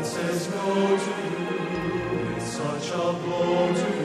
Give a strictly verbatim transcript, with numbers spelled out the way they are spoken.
says no to you, it's such a blow to